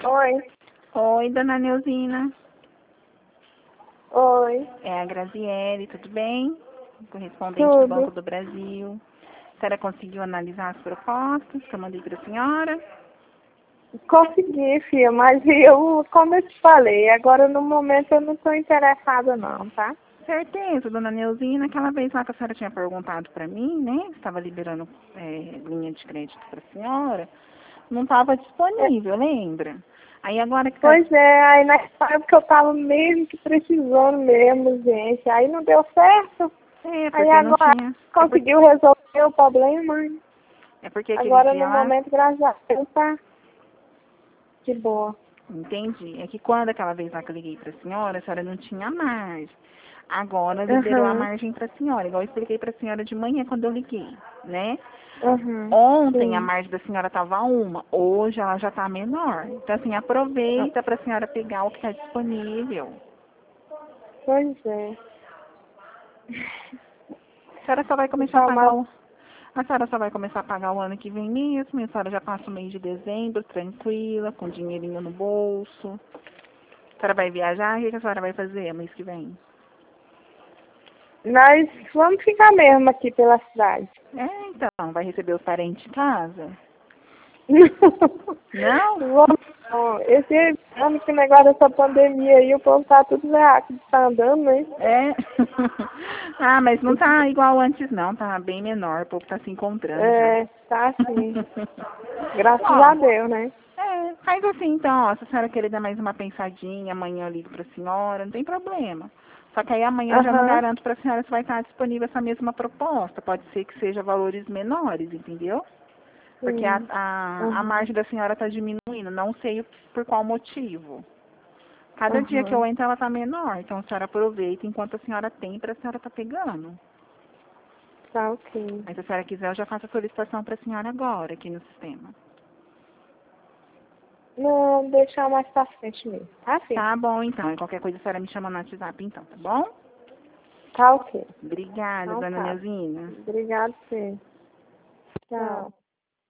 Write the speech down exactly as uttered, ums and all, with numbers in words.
Oi. Oi, dona Neuzina. Oi. É a Graziele, tudo bem? Correspondente do Banco Tudo. do Brasil. A senhora conseguiu analisar as propostas que eu mandei para a senhora? Consegui, filha, mas eu, como eu te falei, agora no momento eu não estou interessada não, tá? Certeza, dona Neuzina. Aquela vez lá que a senhora tinha perguntado para mim, né? Estava liberando é, linha de crédito para a senhora. Não estava É, disponível, lembra? Aí agora que está... pois é, aí na época eu estava mesmo que precisando mesmo, gente. Aí não deu certo. É, Aí porque não agora tinha... É, por... conseguiu resolver o problema. é porque aquele Agora dia no lá... momento, graças a Deus, tá de boa. Entendi. É que quando aquela vez lá que eu liguei para a senhora, a senhora não tinha margem. Agora liberou a Aham, margem para a senhora, igual eu expliquei para a senhora de manhã quando eu liguei, né? aham, Ontem a sim. margem da senhora estava uma, hoje ela já está menor. Então, assim, Ah, aproveita para a senhora pegar o que está disponível. pois é. A senhora só vai começar a Tá, pagar mas o... A senhora só vai começar a pagar o ano que vem mesmo, e a senhora já passa o mês de dezembro, tranquila, com dinheirinho no bolso. A senhora vai viajar, o que que a senhora vai fazer mês que vem? nós vamos ficar mesmo aqui pela cidade. É, então, vai receber os parentes em casa? Não? Vamos, não. Esse ano que negócio dessa pandemia aí, o povo tá tudo rápido, tá andando, né? É. Ah, mas não tá igual antes não, tá bem menor, o povo tá se encontrando já. É, tá assim. Graças a Ó, Deus, né? é, faz assim então, ó, se a senhora querer dar mais uma pensadinha, amanhã eu ligo pra senhora, não tem problema. Só que aí amanhã eu já não Aham, garanto pra senhora se vai estar disponível essa mesma proposta. Pode ser que seja valores menores, entendeu? Porque a, sim. a, a Aham, margem da senhora está diminuindo, não sei o- por qual motivo. Cada dia que eu aham. entro ela está menor, então a senhora aproveita enquanto a senhora tem para a senhora estar pegando. Tá ok. Mas se a senhora quiser, eu já faço a solicitação para a senhora agora aqui no sistema. Não, deixar mais pra frente mesmo. Tá, filho? Tá bom, então. E qualquer coisa a senhora me chama no WhatsApp, então, tá bom? Tá ok. Obrigada, Então dona tá. Neuzina. Obrigado, sim. Tchau. Tchau.